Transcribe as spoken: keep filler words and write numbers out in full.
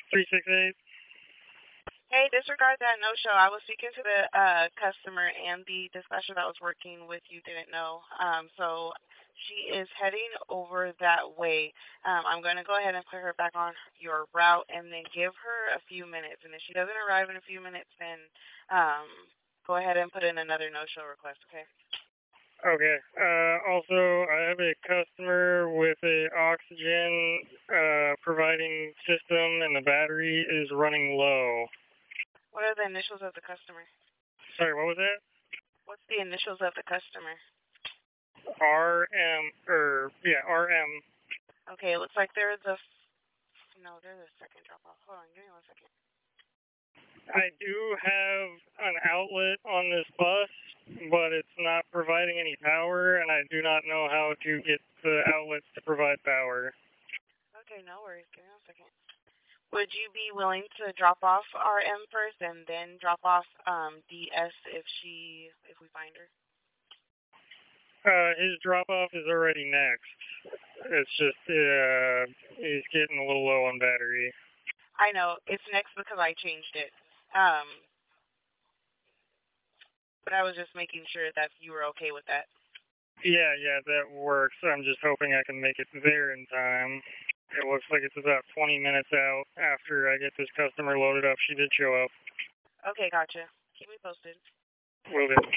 three six eight. Hey, disregard that no-show. I was speaking to the uh, customer, and the dispatcher that was working with you didn't know. Um, so she is heading over that way. Um, I'm going to go ahead and put her back on your route, and then give her a few minutes. And if she doesn't arrive in a few minutes, then um, go ahead and put in another no-show request, okay? Okay. Uh, also, I have a customer with a oxygen uh, providing system, and the battery is running low. What are the initials of the customer? Sorry, what was that? What's the initials of the customer? R M, or yeah, R M. Okay, it looks like there's a, no, there's a second drop-off. Hold on, give me one second. I do have an outlet on this bus, but it's not providing any power, and I do not know how to get the outlets to provide power. Okay, no worries. Give me one second. Would you be willing to drop off R M first and then drop off um, D S if she if we find her? Uh, his drop off is already next. It's just uh, he's getting a little low on battery. I know it's next because I changed it. Um, but I was just making sure that you were okay with that. Yeah, yeah, that works. I'm just hoping I can make it there in time. It looks like it's about twenty minutes out after I get this customer loaded up. She did show up. Okay, gotcha. Keep me posted. Will do.